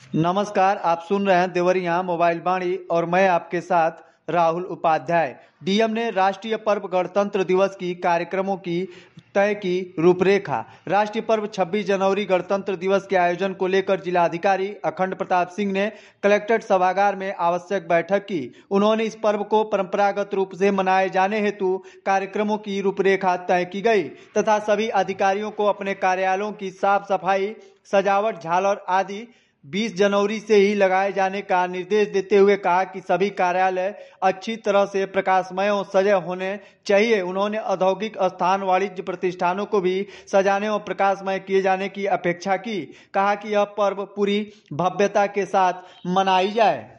नमस्कार, आप सुन रहे हैं देवरिया मोबाइल वाणी और मैं आपके साथ राहुल उपाध्याय। डीएम ने राष्ट्रीय पर्व गणतंत्र दिवस की कार्यक्रमों की तय की रूपरेखा। राष्ट्रीय पर्व 26 जनवरी गणतंत्र दिवस के आयोजन को लेकर जिलाधिकारी अखंड प्रताप सिंह ने कलेक्ट्रेट सभागार में आवश्यक बैठक की। उन्होंने इस पर्व को परंपरागत रूप से मनाए जाने हेतु कार्यक्रमों की रूपरेखा तय की गई तथा सभी अधिकारियों को अपने कार्यालयों की साफ सफाई, सजावट, झालर आदि 20 जनवरी से ही लगाए जाने का निर्देश देते हुए कहा कि सभी कार्यालय अच्छी तरह से प्रकाशमय और सजे होने चाहिए। उन्होंने औद्योगिक स्थान, वाणिज्य प्रतिष्ठानों को भी सजाने और प्रकाशमय किए जाने की अपेक्षा की। कहा कि यह पर्व पूरी भव्यता के साथ मनाई जाए।